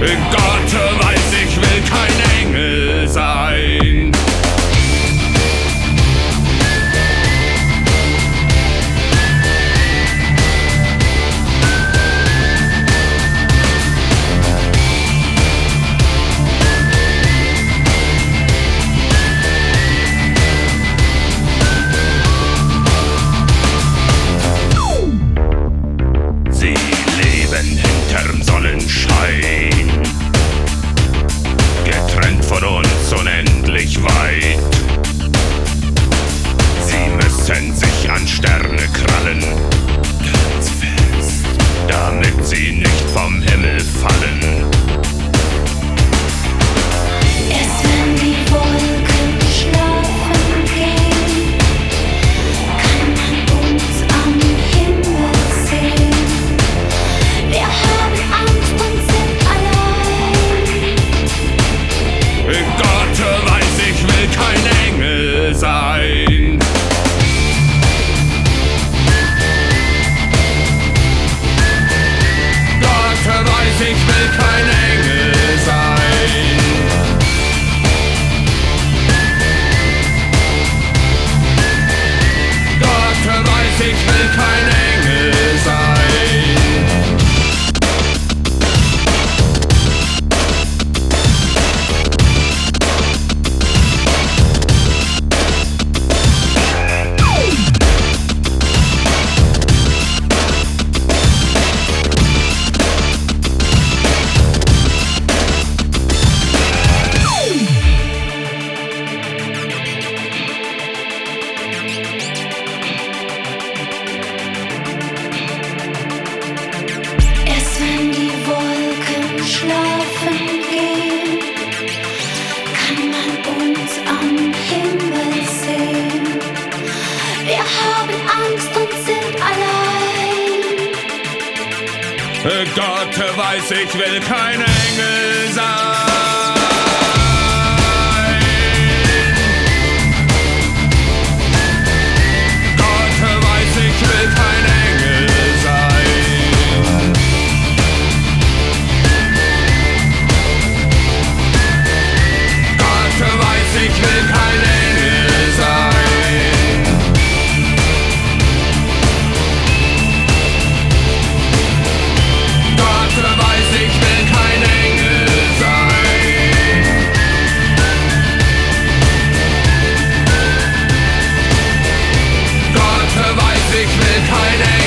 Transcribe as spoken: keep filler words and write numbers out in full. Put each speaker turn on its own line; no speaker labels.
Gott weiß, ich will kein Engel sein. Sie leben hinterm Sonnenschein, getrennt von uns unendlich weit. Sie müssen sich an Sterne krallen, ganz fest, damit sie nicht vom Himmel fallen.
Erst wenn die Wolken schlafen gehen, kann man uns am Himmel sehen. Wir haben Angst und sind allein.
Gott weiß, ich will kein Engel sein. Gott weiß, ich will kein Engel sein. Gott weiß, ich will kein Engel sein.
Erst wenn die Wolken schlafen gehen, kann man uns am Himmel sehen. Wir haben Angst und sind allein.
Gott weiß, ich will kein Engel sein. Gott weiß, ich will kein Engel sein. Gott weiß, ich will kein Engel sein. Gott weiß, ich will kein Engel sein. Gott weiß, ich will kein Engel sein.